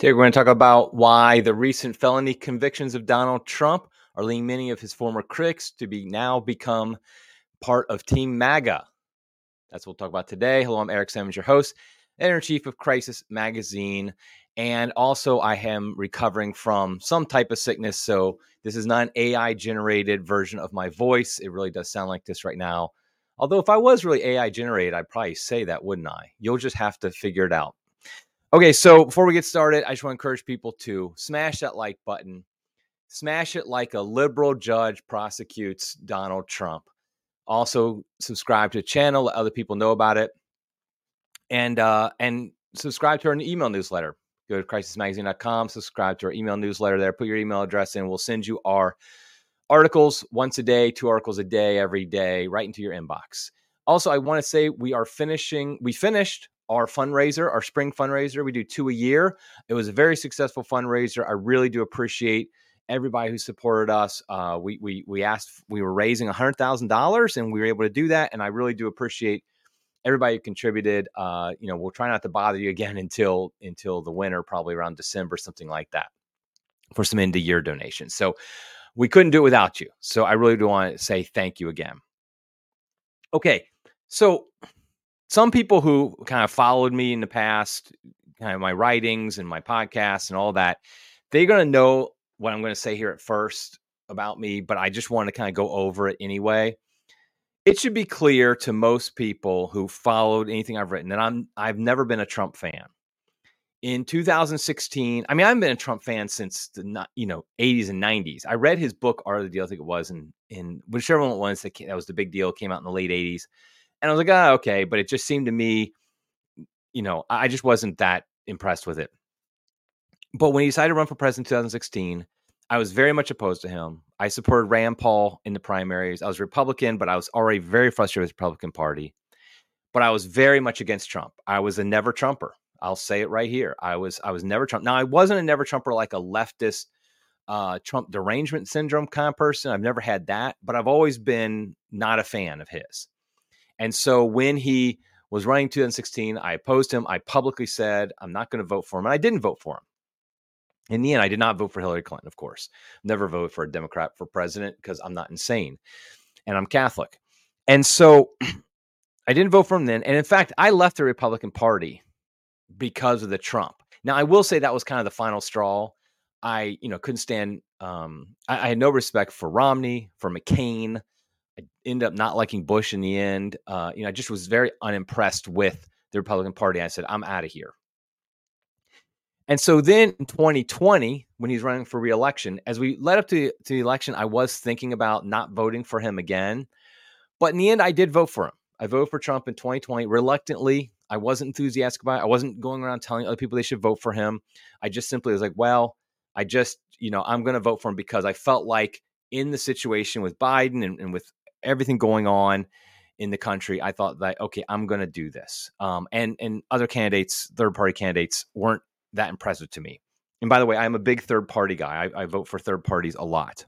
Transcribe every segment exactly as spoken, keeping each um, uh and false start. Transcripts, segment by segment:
Today, we're going to talk about why the recent felony convictions of Donald Trump are leading many of his former critics to be now become part of Team MAGA. That's what we'll talk about today. Hello, I'm Eric Simmons, your host, editor-in-chief of Crisis Magazine. And also, I am recovering from some type of sickness, so this is not an A I-generated version of my voice. It really does sound like this right now. Although, if I was really A I-generated, I'd probably say that, wouldn't I? You'll just have to figure it out. Okay, so before we get started, I just want to encourage people to smash that like button. Smash it like a liberal judge prosecutes Donald Trump. Also, subscribe to the channel, let other people know about it. And uh, and subscribe to our email newsletter. Go to crisis magazine dot com, subscribe to our email newsletter there. Put your email address in. We'll send you our articles once a day, two articles a day, every day, right into your inbox. Also, I want to say we are finishing, we finished our fundraiser, our spring fundraiser. We do two a year. It was a very successful fundraiser. I really do appreciate everybody who supported us. Uh, we we we asked, we were raising one hundred thousand dollars and we were able to do that. And I really do appreciate everybody who contributed. Uh, you know, we'll try not to bother you again until until the winter, probably around December, something like that, for some end of year donations. So we couldn't do it without you. So I really do want to say thank you again. Okay, so some people who kind of followed me in the past, kind of my writings and my podcasts and all that, they're going to know what I'm going to say here at first about me, but I just want to kind of go over it anyway. It should be clear to most people who followed anything I've written that I'm, I've never been a Trump fan. In two thousand sixteen, I mean, I've been a Trump fan since the you know eighties and nineties. I read his book, Art of the Deal, I think it was, in, in whichever one it was that, came, that was the big deal, came out in the late eighties. And I was like, ah, oh, okay. But it just seemed to me, you know, I just wasn't that impressed with it. But when he decided to run for president in two thousand sixteen, I was very much opposed to him. I supported Rand Paul in the primaries. I was Republican, but I was already very frustrated with the Republican Party. But I was very much against Trump. I was a never Trumper. I'll say it right here. I was I was never Trump. Now, I wasn't a never Trumper like a leftist uh, Trump derangement syndrome kind of person. I've never had that, but I've always been not a fan of his. And so when he was running two thousand sixteen, I opposed him. I publicly said, I'm not going to vote for him. And I didn't vote for him. In the end, I did not vote for Hillary Clinton, of course. Never voted for a Democrat for president because I'm not insane. And I'm Catholic. And so I didn't vote for him then. And in fact, I left the Republican Party because of the Trump. Now, I will say that was kind of the final straw. I, you know, couldn't stand, um, I, I had no respect for Romney, for McCain. I ended up not liking Bush in the end. Uh, you know, I just was very unimpressed with the Republican Party. I said, I'm out of here. And so then in twenty twenty, when he's running for re-election, as we led up to, to the election, I was thinking about not voting for him again. But in the end, I did vote for him. I voted for Trump in twenty twenty. Reluctantly, I wasn't enthusiastic about it. I wasn't going around telling other people they should vote for him. I just simply was like, well, I just, you know, I'm going to vote for him because I felt like in the situation with Biden and, and with everything going on in the country, I thought that, okay, I'm going to do this. Um, and, and other candidates, third party candidates weren't that impressive to me. And by the way, I'm a big third party guy. I, I vote for third parties a lot.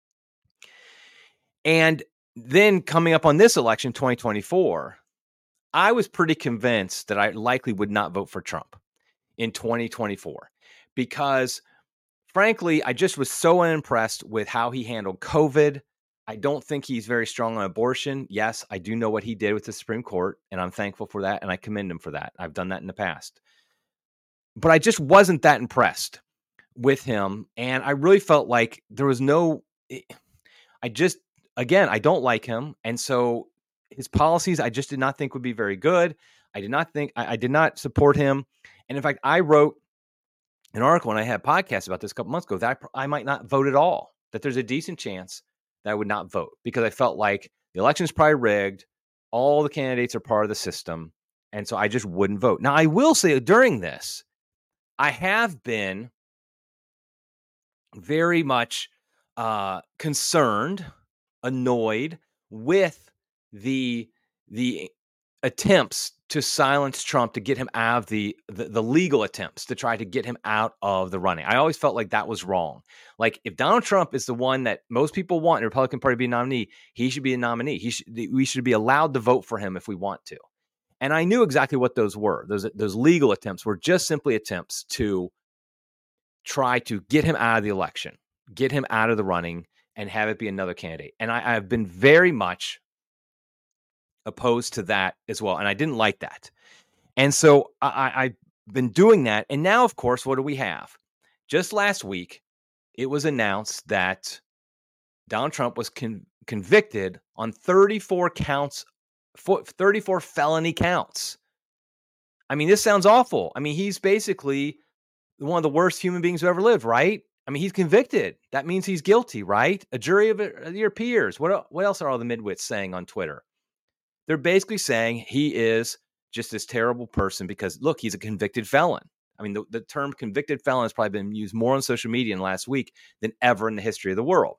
And then coming up on this election, twenty twenty-four, I was pretty convinced that I likely would not vote for Trump in twenty twenty-four because frankly, I just was so unimpressed with how he handled COVID. I don't think he's very strong on abortion. Yes, I do know what he did with the Supreme Court, and I'm thankful for that, and I commend him for that. I've done that in the past. But I just wasn't that impressed with him, and I really felt like there was no – I just – again, I don't like him, and so his policies I just did not think would be very good. I did not think – I did not support him. And in fact, I wrote an article, and I had podcasts about this a couple months ago, that I might not vote at all, that there's a decent chance that I would not vote because I felt like the election's probably rigged. All the candidates are part of the system. And so I just wouldn't vote. Now, I will say during this, I have been very much uh, concerned, annoyed with the the attempts to silence Trump, to get him out of the, the the legal attempts to try to get him out of the running. I always felt like that was wrong. Like if Donald Trump is the one that most people want the Republican Party to be a nominee, he should be a nominee. He should, we should be allowed to vote for him if we want to. And I knew exactly what those were. Those those legal attempts were just simply attempts to try to get him out of the election, get him out of the running, and have it be another candidate. And I, I've been very much opposed to that as well. And I didn't like that. And so I, I've been doing that. And now, of course, what do we have? Just last week, it was announced that Donald Trump was con- convicted on thirty-four counts, thirty-four felony counts. I mean, this sounds awful. I mean, he's basically one of the worst human beings who ever lived, right? I mean, he's convicted. That means he's guilty, right? A jury of your peers. What, what else are all the midwits saying on Twitter? They're basically saying he is just this terrible person because, look, he's a convicted felon. I mean, the, the term convicted felon has probably been used more on social media in the last week than ever in the history of the world.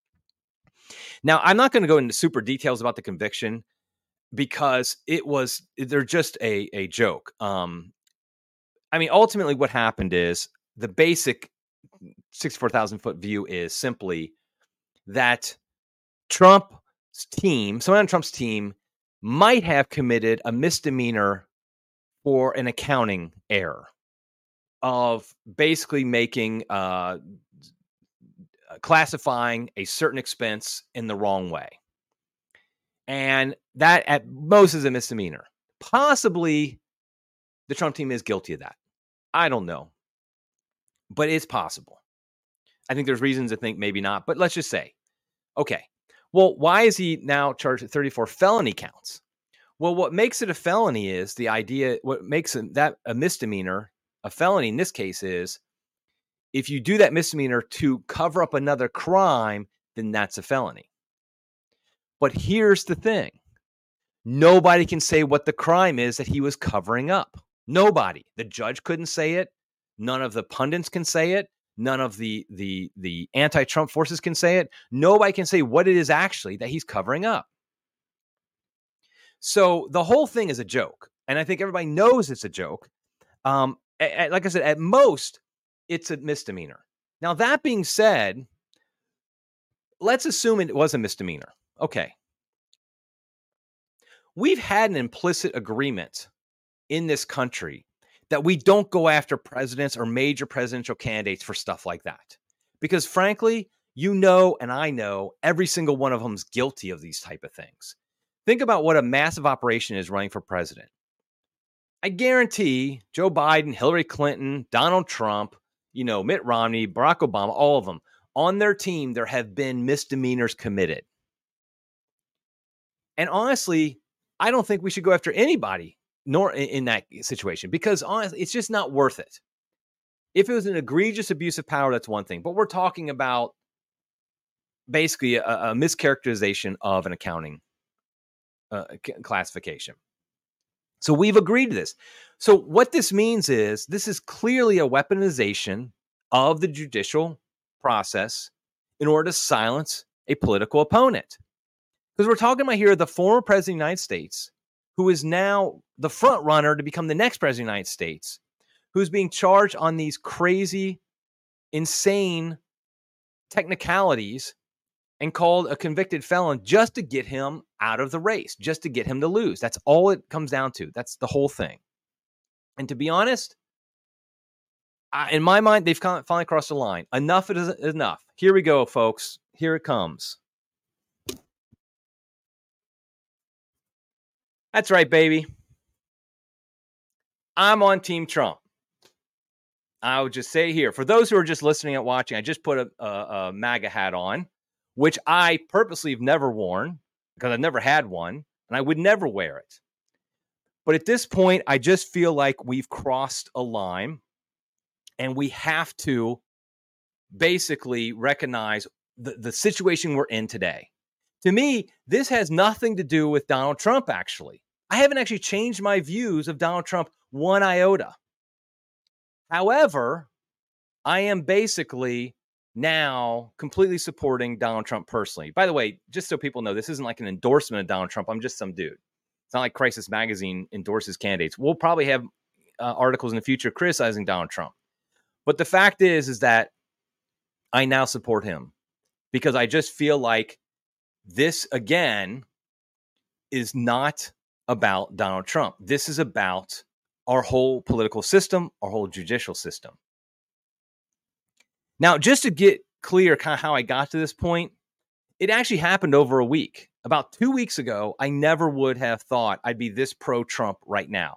Now, I'm not going to go into super details about the conviction because it was, they're just a, a joke. Um, I mean, ultimately what happened is the basic sixty-four thousand foot view is simply that Trump's team, someone on Trump's team might have committed a misdemeanor for an accounting error of basically making, uh, classifying a certain expense in the wrong way. And that at most is a misdemeanor. Possibly the Trump team is guilty of that. I don't know, but it's possible. I think there's reasons to think maybe not, but let's just say, okay, well, why is he now charged with thirty-four felony counts? Well, what makes it a felony is the idea, what makes that a misdemeanor, a felony in this case is if you do that misdemeanor to cover up another crime, then that's a felony. But here's the thing. Nobody can say what the crime is that he was covering up. Nobody. The judge couldn't say it. None of the pundits can say it. None of the, the, the anti-Trump forces can say it. Nobody can say what it is actually that he's covering up. So the whole thing is a joke. And I think everybody knows it's a joke. Um, like I said, at most, it's a misdemeanor. Now, that being said, let's assume it was a misdemeanor. Okay. We've had an implicit agreement in this country that we don't go after presidents or major presidential candidates for stuff like that. Because frankly, you know, and I know every single one of them is guilty of these type of things. Think about what a massive operation is running for president. I guarantee Joe Biden, Hillary Clinton, Donald Trump, you know, Mitt Romney, Barack Obama, all of them, on their team, there have been misdemeanors committed. And honestly, I don't think we should go after anybody nor in, in that situation because honestly, it's just not worth it. If it was an egregious abuse of power, that's one thing. But we're talking about basically a, a mischaracterization of an accounting uh, classification. So we've agreed to this. So what this means is this is clearly a weaponization of the judicial process in order to silence a political opponent. Because we're talking about here the former president of the United States, who is now the front runner to become the next president of the United States, who's being charged on these crazy, insane technicalities and called a convicted felon just to get him out of the race, just to get him to lose. That's all it comes down to. That's the whole thing. And to be honest, I, in my mind, they've finally crossed the line. Enough is enough. Here we go, folks. Here it comes. That's right, baby. I'm on Team Trump. I would just say here, for those who are just listening and watching, I just put a, a, a MAGA hat on, which I purposely have never worn because I've never had one, and I would never wear it. But at this point, I just feel like we've crossed a line, and we have to basically recognize the, the situation we're in today. To me, this has nothing to do with Donald Trump, actually. I haven't actually changed my views of Donald Trump one iota. However, I am basically now completely supporting Donald Trump personally. By the way, just so people know, this isn't like an endorsement of Donald Trump. I'm just some dude. It's not like Crisis Magazine endorses candidates. We'll probably have uh, articles in the future criticizing Donald Trump. But the fact is, is that I now support him because I just feel like this, again, is not about Donald Trump. This is about our whole political system, our whole judicial system. Now, just to get clear kind of how I got to this point, it actually happened over a week. About two weeks ago, I never would have thought I'd be this pro-Trump right now.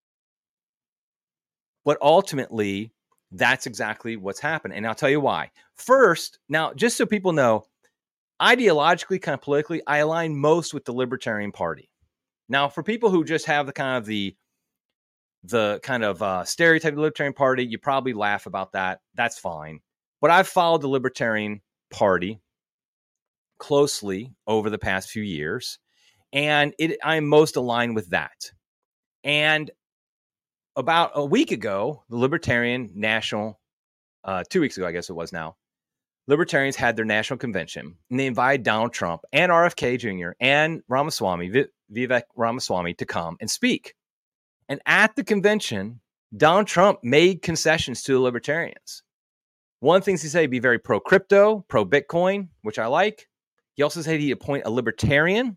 But ultimately, that's exactly what's happened. And I'll tell you why. First, now, just so people know, ideologically, kind of politically, I align most with the Libertarian Party. Now, for people who just have the kind of the the kind of uh, stereotype of the Libertarian Party, you probably laugh about that. That's fine. But I've followed the Libertarian Party closely over the past few years, and it, I'm most aligned with that. And about a week ago, the Libertarian National, uh, two weeks ago, I guess it was now, Libertarians had their national convention, and they invited Donald Trump and R F K Junior and Ramaswamy, v- Vivek Ramaswamy, to come and speak. And at the convention, Donald Trump made concessions to the Libertarians. One thing he said, be very pro-crypto, pro-Bitcoin, which I like. He also said he'd appoint a Libertarian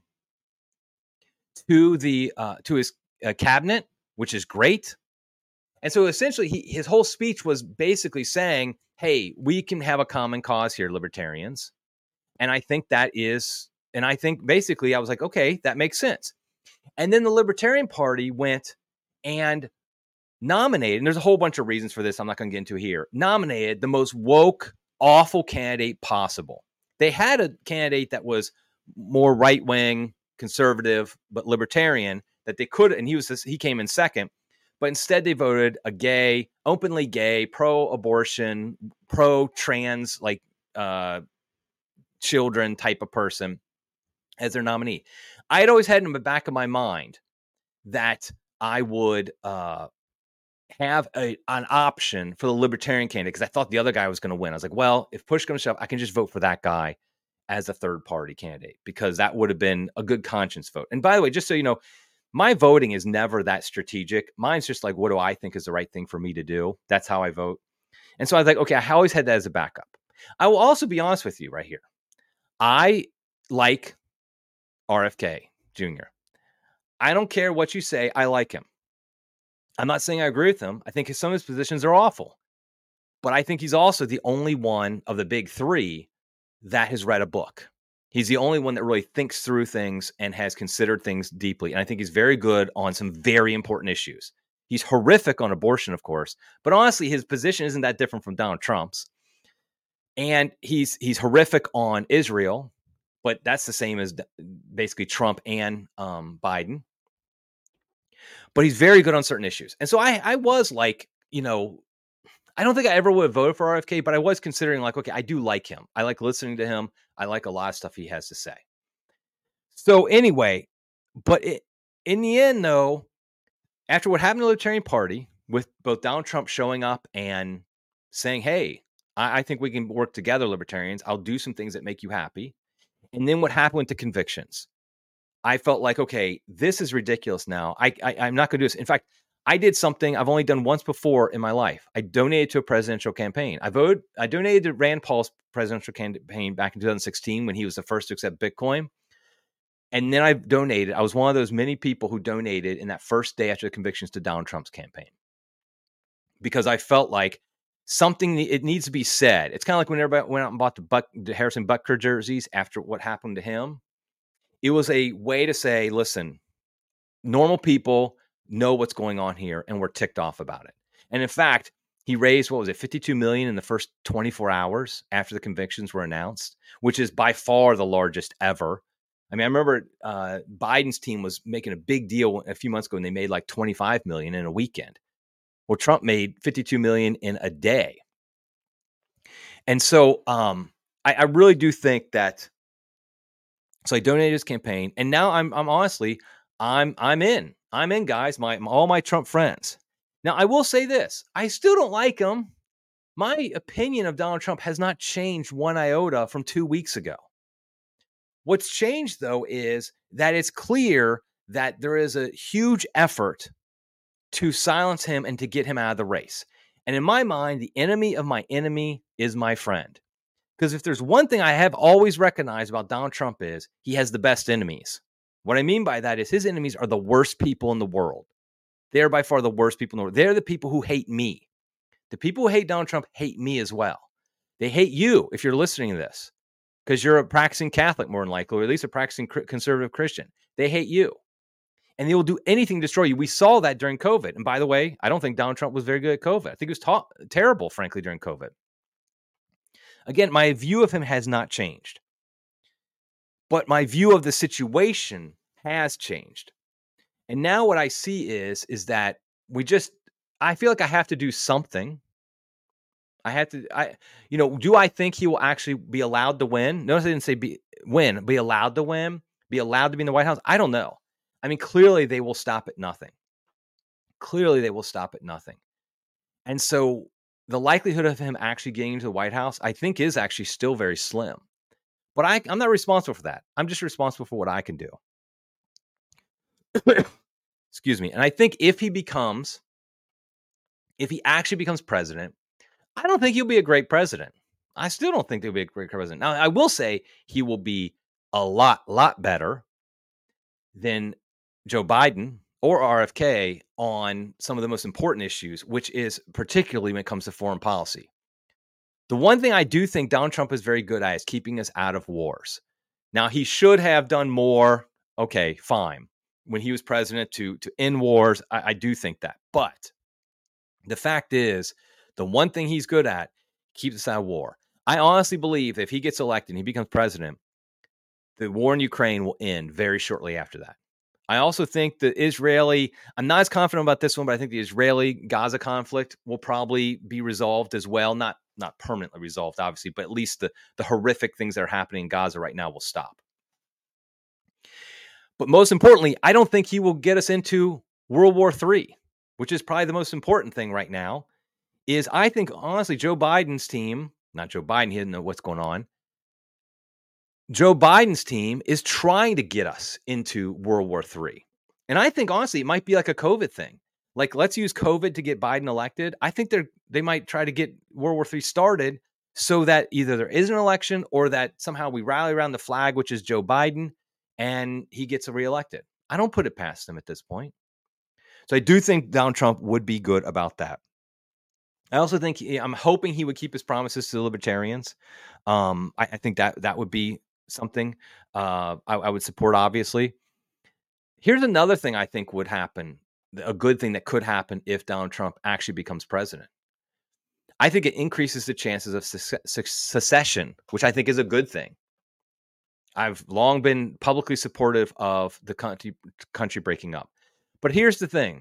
to the uh, to his uh, cabinet, which is great. And so essentially, he, his whole speech was basically saying, hey, we can have a common cause here, Libertarians. And I think that is, and I think basically I was like, okay, that makes sense. And then the Libertarian Party went and nominated, and there's a whole bunch of reasons for this I'm not going to get into here, nominated the most woke, awful candidate possible. They had a candidate that was more right-wing, conservative, but libertarian that they could, and he was this, he came in second. But instead, they voted a gay, openly gay, pro-abortion, pro-trans, like uh, children type of person as their nominee. I had always had in the back of my mind that I would uh, have a, an option for the Libertarian candidate because I thought the other guy was going to win. I was like, well, if push comes to shove, I can just vote for that guy as a third-party candidate because that would have been a good conscience vote. And by the way, just so you know, my voting is never that strategic. Mine's just like, what do I think is the right thing for me to do? That's how I vote. And so I was like, okay, I always had that as a backup. I will also be honest with you right here. I like R F K Junior I don't care what you say. I like him. I'm not saying I agree with him. I think some of his positions are awful. But I think he's also the only one of the big three that has read a book. He's the only one that really thinks through things and has considered things deeply. And I think he's very good on some very important issues. He's horrific on abortion, of course. But honestly, his position isn't that different from Donald Trump's. And he's he's horrific on Israel. But that's the same as basically Trump and um, Biden. But he's very good on certain issues. And so I, I was like, you know, I don't think I ever would have voted for R F K, but I was considering like, okay, I do like him. I like listening to him. I like a lot of stuff he has to say. So anyway, but it, in the end, though, after what happened to the Libertarian Party, with both Donald Trump showing up and saying, hey, I, I think we can work together, Libertarians. I'll do some things that make you happy. And then what happened with the convictions? I felt like, okay, this is ridiculous now. I, I, I'm not going to do this. In fact, I did something I've only done once before in my life. I donated to a presidential campaign. I voted. I donated to Rand Paul's presidential campaign back in two thousand sixteen when he was the first to accept Bitcoin. And then I donated. I was one of those many people who donated in that first day after the convictions to Donald Trump's campaign because I felt like something, it needs to be said. It's kind of like when everybody went out and bought the, Buck, the Harrison Butker jerseys after what happened to him. It was a way to say, listen, normal people know what's going on here and we're ticked off about it. And in fact, he raised, what was it, fifty-two million dollars in the first twenty-four hours after the convictions were announced, which is by far the largest ever. I mean, I remember uh, Biden's team was making a big deal a few months ago and they made like twenty-five million dollars in a weekend. Well, Trump made fifty-two million dollars in a day. And so um, I, I really do think that, so I donated his campaign and now I'm, I'm honestly, I'm, I'm in. I'm in, guys, my all my Trump friends. Now, I will say this. I still don't like him. My opinion of Donald Trump has not changed one iota from two weeks ago. What's changed, though, is that it's clear that there is a huge effort to silence him and to get him out of the race. And in my mind, the enemy of my enemy is my friend. Because if there's one thing I have always recognized about Donald Trump is he has the best enemies. What I mean by that is his enemies are the worst people in the world. They are by far the worst people in the world. They're the people who hate me. The people who hate Donald Trump hate me as well. They hate you if you're listening to this because you're a practicing Catholic, more than likely, or at least a practicing conservative Christian. They hate you. And they will do anything to destroy you. We saw that during COVID. And by the way, I don't think Donald Trump was very good at COVID. I think it was ta- terrible, frankly, during COVID. Again, my view of him has not changed. But my view of the situation has changed. And now what I see is, is that we just, I feel like I have to do something. I have to, I, you know, do I think he will actually be allowed to win? Notice I didn't say be win, be allowed to win, be allowed to be in the White House. I don't know. I mean, clearly they will stop at nothing. Clearly they will stop at nothing. And so the likelihood of him actually getting into the White House, I think, is actually still very slim. But I, I'm not responsible for that. I'm just responsible for what I can do. Excuse me. And I think if he becomes, if he actually becomes president, I don't think he'll be a great president. I still don't think he'll be a great president. Now, I will say he will be a lot, lot better than Joe Biden or R F K on some of the most important issues, which is particularly when it comes to foreign policy. The one thing I do think Donald Trump is very good at is keeping us out of wars. Now, he should have done more. Okay, fine. When he was president to, to end wars, I, I do think that. But the fact is, the one thing he's good at keeps us out of war. I honestly believe if he gets elected and he becomes president, the war in Ukraine will end very shortly after that. I also think the Israeli, I'm not as confident about this one, but I think the Israeli-Gaza conflict will probably be resolved as well. Not, not permanently resolved, obviously, but at least the, the horrific things that are happening in Gaza right now will stop. But most importantly, I don't think he will get us into World War Three, which is probably the most important thing right now, is I think, honestly, Joe Biden's team, not Joe Biden, he doesn't know what's going on. Joe Biden's team is trying to get us into World War Three. And I think, honestly, it might be like a COVID thing. Like, let's use COVID to get Biden elected. I think they're they might try to get World War Three started so that either there is an election or that somehow we rally around the flag, which is Joe Biden, and he gets reelected. I don't put it past them at this point. So I do think Donald Trump would be good about that. I also think he, I'm hoping he would keep his promises to the libertarians. Um, I, I think that that would be something uh, I, I would support, obviously. Here's another thing I think would happen, a good thing that could happen if Donald Trump actually becomes president. I think it increases the chances of se- secession, which I think is a good thing. I've long been publicly supportive of the country, country breaking up. But here's the thing.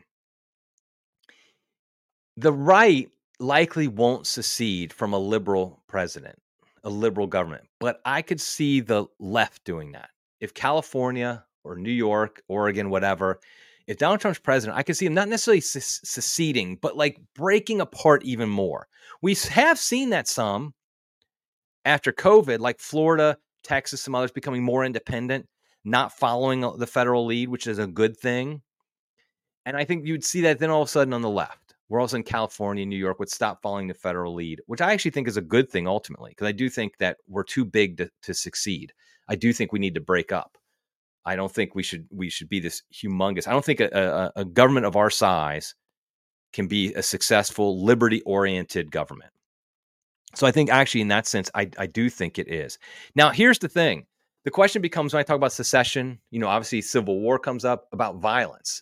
The right likely won't secede from a liberal president, a liberal government. But I could see the left doing that. If California or New York, Oregon, whatever, if Donald Trump's president, I could see him not necessarily seceding, but like breaking apart even more. We have seen that some after COVID, like Florida, Texas, some others becoming more independent, not following the federal lead, which is a good thing. And I think you'd see that then all of a sudden on the left, where also in California and New York would stop following the federal lead, which I actually think is a good thing ultimately, because I do think that we're too big to, to succeed. I do think we need to break up. I don't think we should we should be this humongous. I don't think a, a, a government of our size can be a successful, liberty-oriented government. So I think actually in that sense, I, I do think it is. Now, here's the thing. The question becomes when I talk about secession, you know, obviously civil war comes up, about violence.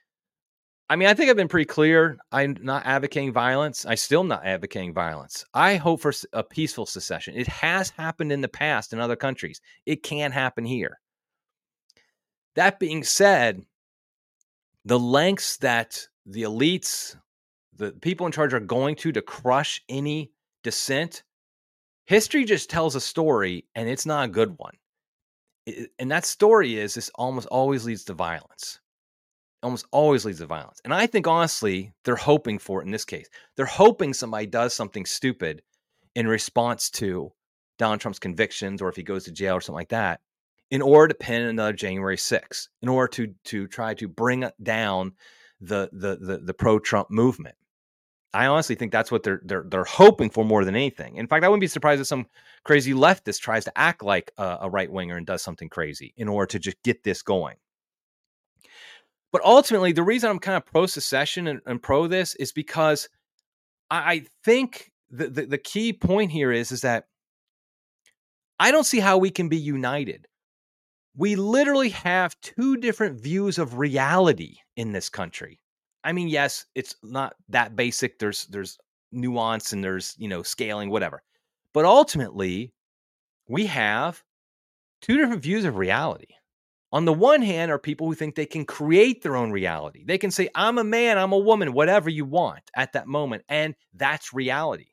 I mean, I think I've been pretty clear. I'm not advocating violence. I still not advocating violence. I hope for a peaceful secession. It has happened in the past in other countries. It can happen here. That being said, the lengths that the elites, the people in charge are going to to crush any dissent, history just tells a story, and it's not a good one. It, and that story is this almost always leads to violence. Almost always leads to violence. And I think, honestly, they're hoping for it in this case. They're hoping somebody does something stupid in response to Donald Trump's convictions, or if he goes to jail or something like that, in order to pin another January sixth, in order to to try to bring down the the the, the pro-Trump movement. I honestly think that's what they're they're they're hoping for more than anything. In fact, I wouldn't be surprised if some crazy leftist tries to act like a, a right-winger and does something crazy in order to just get this going. But ultimately, the reason I'm kind of pro-secession and, and pro this is because I think the, the, the key point here is, is that I don't see how we can be united. We literally have two different views of reality in this country. I mean, yes, it's not that basic. There's there's nuance and there's, you know, scaling, whatever. But ultimately, we have two different views of reality. On the one hand are people who think they can create their own reality. They can say, I'm a man, I'm a woman, whatever you want at that moment. And that's reality.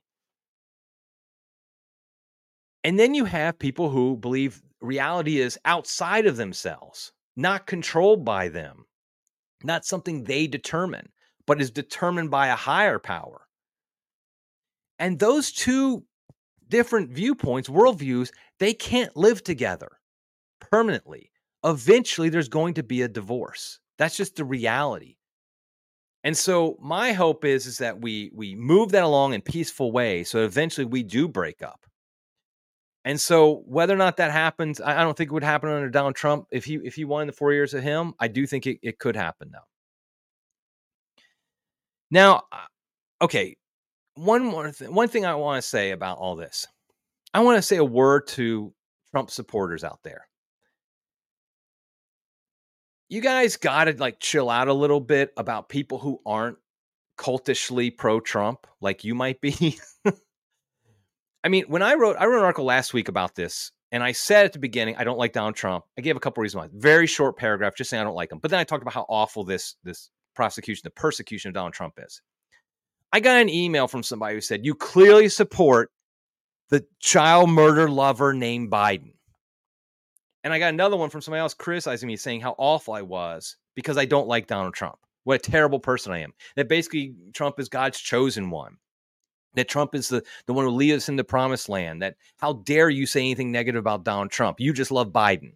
And then you have people who believe reality is outside of themselves, not controlled by them, not something they determine, but is determined by a higher power. And those two different viewpoints, worldviews, they can't live together permanently. Eventually, there's going to be a divorce. That's just the reality. And so my hope is, is that we we move that along in peaceful ways so eventually we do break up. And so whether or not that happens, I don't think it would happen under Donald Trump. If he if he won the four years of him, I do think it, it could happen, though. Now, okay, one more thing. One thing I want to say about all this. I want to say a word to Trump supporters out there. You guys got to like chill out a little bit about people who aren't cultishly pro-Trump like you might be. I mean, when I wrote, I wrote an article last week about this, and I said at the beginning, I don't like Donald Trump. I gave a couple reasons why. Very short paragraph, just saying I don't like him. But then I talked about how awful this, this prosecution, the persecution of Donald Trump is. I got an email from somebody who said, you clearly support the child murder lover named Biden. And I got another one from somebody else criticizing me, saying how awful I was because I don't like Donald Trump. What a terrible person I am. That basically Trump is God's chosen one. That Trump is the, the one who leads us in the promised land. That how dare you say anything negative about Donald Trump? You just love Biden.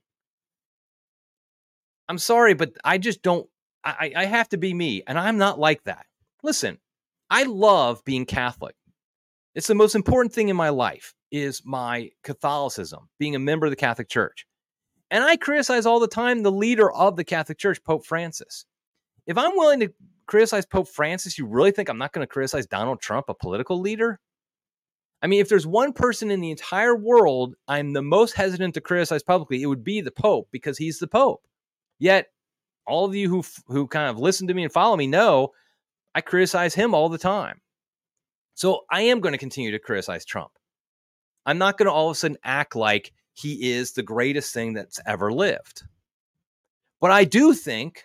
I'm sorry, but I just don't, I, I have to be me. And I'm not like that. Listen, I love being Catholic. It's the most important thing in my life is my Catholicism, being a member of the Catholic Church. And I criticize all the time the leader of the Catholic Church, Pope Francis. If I'm willing to criticize Pope Francis, you really think I'm not going to criticize Donald Trump, a political leader? I mean, if there's one person in the entire world I'm the most hesitant to criticize publicly, it would be the Pope because he's the Pope. Yet, all of you who who kind of listen to me and follow me know I criticize him all the time. So I am going to continue to criticize Trump. I'm not going to all of a sudden act like he is the greatest thing that's ever lived. But I do think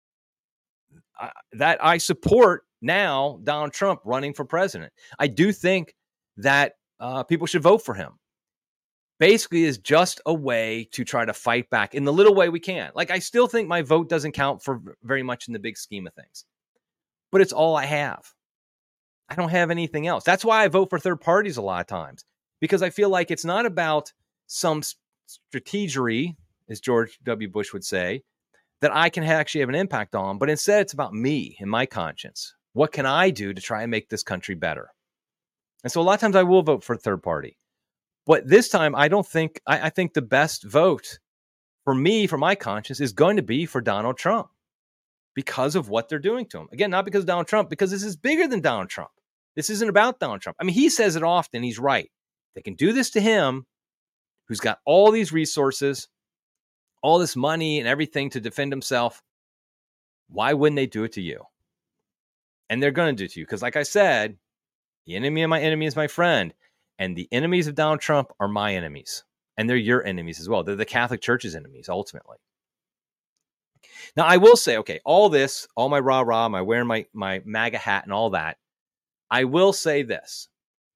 that I support now Donald Trump running for president. I do think that uh, people should vote for him. Basically is just a way to try to fight back in the little way we can. Like, I still think my vote doesn't count for very much in the big scheme of things. But it's all I have. I don't have anything else. That's why I vote for third parties a lot of times. Because I feel like it's not about some strategery, as George W. Bush would say, that I can actually have an impact on, but instead it's about me and my conscience. What can I do to try and make this country better? And so a lot of times I will vote for a third party. But this time, I don't think, I, I think the best vote for me, for my conscience, is going to be for Donald Trump because of what they're doing to him. Again, not because of Donald Trump, because this is bigger than Donald Trump. This isn't about Donald Trump. I mean, he says it often. He's right. They can do this to him, who's got all these resources, all this money and everything to defend himself. Why wouldn't they do it to you? And they're going to do it to you. Because like I said, the enemy of my enemy is my friend. And the enemies of Donald Trump are my enemies. And they're your enemies as well. They're the Catholic Church's enemies, ultimately. Now, I will say, okay, all this, all my rah-rah, my wearing my, my MAGA hat and all that, I will say this.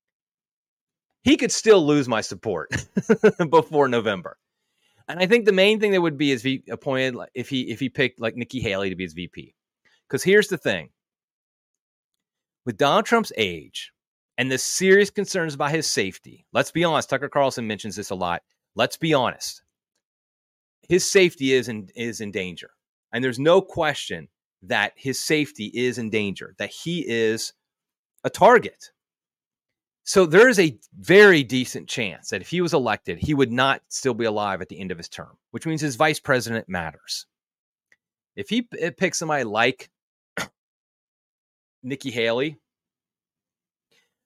He could still lose my support before November. And I think the main thing that would be is if he appointed, if he if he picked like Nikki Haley to be his V P. Because here's the thing. With Donald Trump's age and the serious concerns about his safety, let's be honest, Tucker Carlson mentions this a lot. Let's be honest. His safety is in, is in danger. And there's no question that his safety is in danger, that he is a target. So there is a very decent chance that if he was elected, he would not still be alive at the end of his term, which means his vice president matters. If he p- picks somebody like Nikki Haley,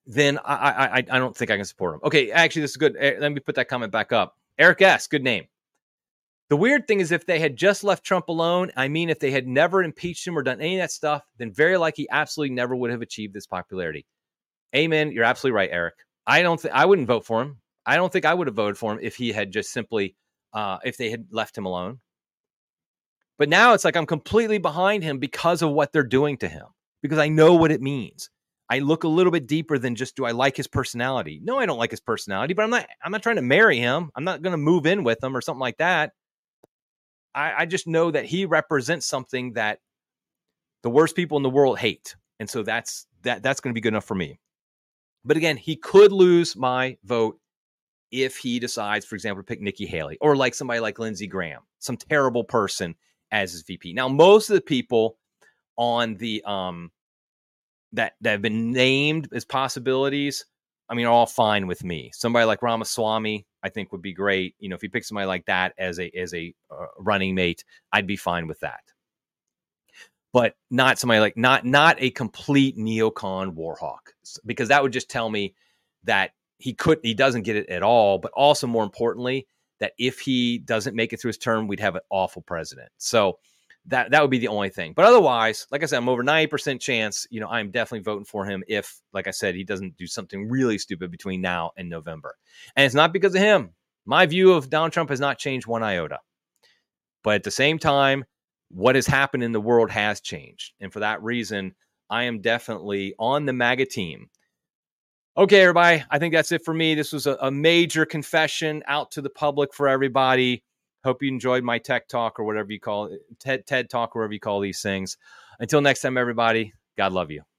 then I, I I don't think I can support him. Okay, actually, this is good. Let me put that comment back up. Eric S., good name. The weird thing is if they had just left Trump alone, I mean, if they had never impeached him or done any of that stuff, then very likely he absolutely never would have achieved this popularity. Amen. You're absolutely right, Eric. I don't think I wouldn't vote for him. I don't think I would have voted for him if he had just simply, uh, if they had left him alone. But now it's like I'm completely behind him because of what they're doing to him, because I know what it means. I look a little bit deeper than just, do I like his personality? No, I don't like his personality, but I'm not, I'm not trying to marry him. I'm not going to move in with him or something like that. I, I just know that he represents something that the worst people in the world hate. And so that's, that, that's going to be good enough for me. But again, he could lose my vote if he decides, for example, to pick Nikki Haley or like somebody like Lindsey Graham, some terrible person as his V P. Now, most of the people on the, um, that, that have been named as possibilities, I mean, are all fine with me. Somebody like Ramaswamy, I think would be great. You know, if you pick somebody like that as a, as a uh, running mate, I'd be fine with that. But not somebody like, not, not a complete neocon warhawk, because that would just tell me that he could, he doesn't get it at all. But also more importantly, that if he doesn't make it through his term, we'd have an awful president. So that, that would be the only thing. But otherwise, like I said, I'm over ninety percent chance, you know, I'm definitely voting for him if, like I said, he doesn't do something really stupid between now and November. And it's not because of him. My view of Donald Trump has not changed one iota. But at the same time, what has happened in the world has changed. And for that reason, I am definitely on the MAGA team. Okay, everybody, I think that's it for me. This was a, a major confession out to the public for everybody. Hope you enjoyed my tech talk or whatever you call it, TED, TED talk, whatever you call these things. Until next time, everybody, God love you.